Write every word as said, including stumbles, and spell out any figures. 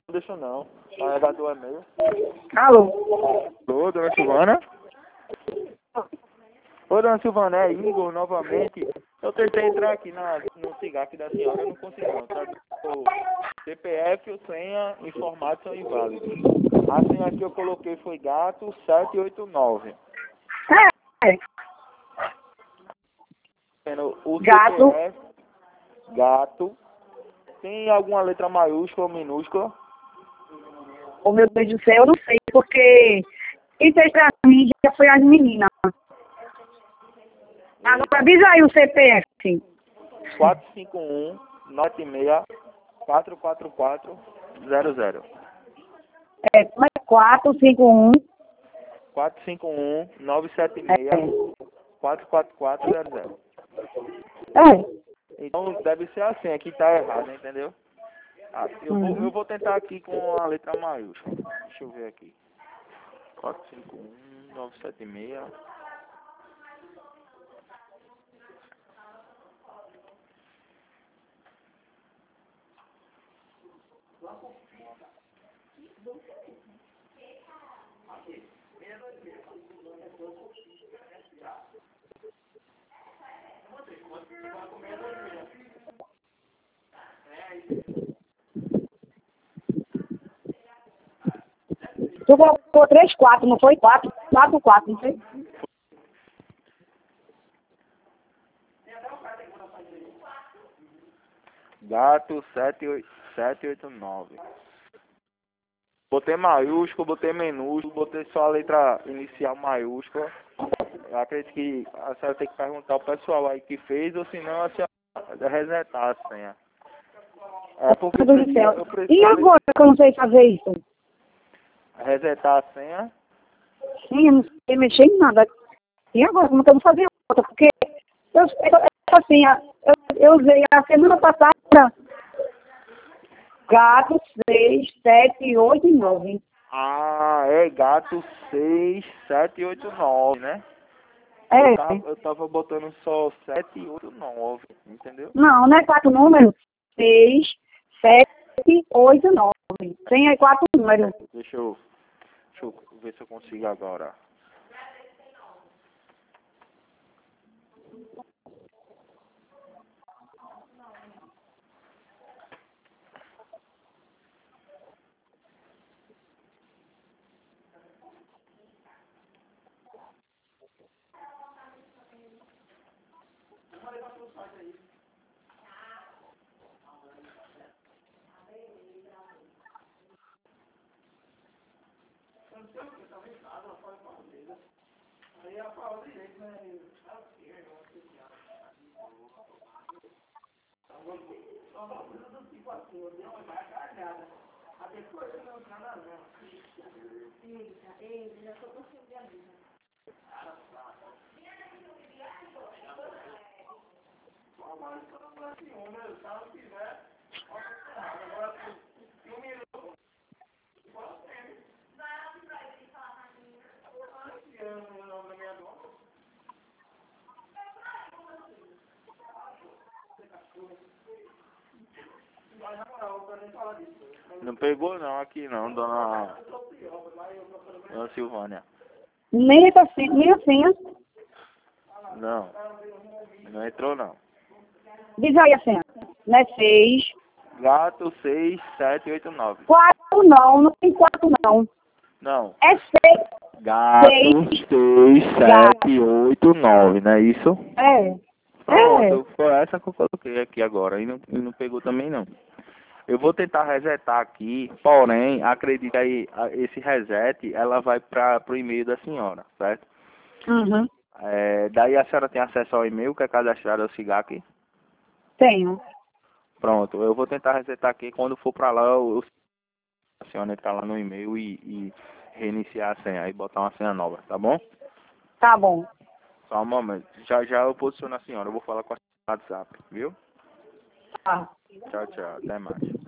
Não deixa não. Vai dar do e-mail. Alô? Alô, dona Silvana? Ô, dona Silvana, é Igor novamente. Eu tentei entrar aqui na, no cigarro da senhora, eu não consegui não. Tá? O C P F e o senha informados são inválidos. A senha que eu coloquei foi gato sete oito nove. É. O Gato. C P F, gato. Tem alguma letra maiúscula ou minúscula? Oh, meu Deus do céu, eu não sei, porque quem fez pra mim já foi as meninas. Agora diz aí o C P F. quatro cinco um, nove seis, quatro quatro quatro, zero zero. É, quatro cinco um. quatro cinco um, nove sete seis, quatro quatro quatro, zero zero. É. Então deve ser assim, aqui tá errado, entendeu? Ah, eu, Uhum. vou, eu vou tentar aqui com a letra maiúscula. Deixa eu ver aqui. quatro cinco um, nove sete seis. Tu colocou três quatro, não foi? quatro, quatro, quatro, não foi? Gato sete oito nove. Botei maiúsculo, botei minúsculo, botei só a letra inicial maiúscula. Eu acredito que a senhora tem que perguntar ao pessoal aí que fez, ou senão a senhora resetar a senha. É porque Meu Deus do céu. eu E preciso agora que eu não sei fazer isso? resetar a senha. Sim, eu não sei mexer em nada. E agora, como que eu vou fazer outra? Porque eu, eu, assim, eu, eu usei a semana passada gato seis, sete, oito e nove. Ah, é gato seis sete oito nove, né? Eu É. tava, eu tava botando só sete oito nove, entendeu? Não, não é quatro números. seis, sete, oito, nove. Tem aí quatro números. Deixa eu, deixa eu ver se eu consigo agora. Não pegou não aqui não, dona, dona Silvânia. Nem a senha, nem a senha. Não, não entrou não. Diz aí a senha. Não é seis. Gato seis sete oito nove. quatro não, não tem quatro não. Não. É seis. Gato Seis. seis sete oito nove, não é isso? É. É. Pronto, foi essa que eu coloquei aqui agora e não, e não pegou também não. Eu vou tentar resetar aqui, porém, acredita aí, a- esse reset, ela vai para o e-mail da senhora, certo? Uhum. É, daí a senhora tem acesso ao e-mail que é cadastrado ao SIGAC? Tenho. Pronto, eu vou tentar resetar aqui, quando for para lá, eu, a senhora entrar lá no e-mail e, e reiniciar a senha e botar uma senha nova, tá bom? Tá bom. Só um momento, já já eu posiciono a senhora, eu vou falar com a senhora no WhatsApp, viu? Tá. Tchau, tchau, até mais.